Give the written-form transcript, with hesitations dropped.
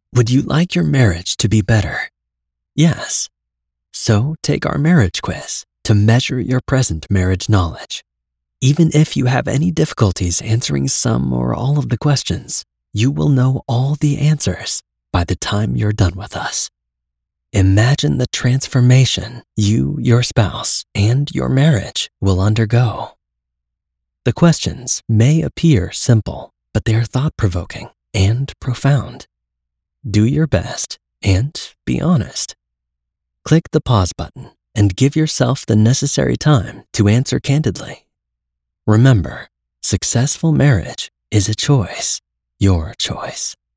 Would you like your marriage to be better? Yes. So take our marriage quiz to measure your present marriage knowledge. Even if you have any difficulties answering some or all of the questions, you will know all the answers by the time you're done with us. Imagine the transformation you, your spouse, and your marriage will undergo. The questions may appear simple, but they are thought-provoking and profound. Do your best and be honest. Click the pause button and give yourself the necessary time to answer candidly. Remember, successful marriage is a choice, your choice.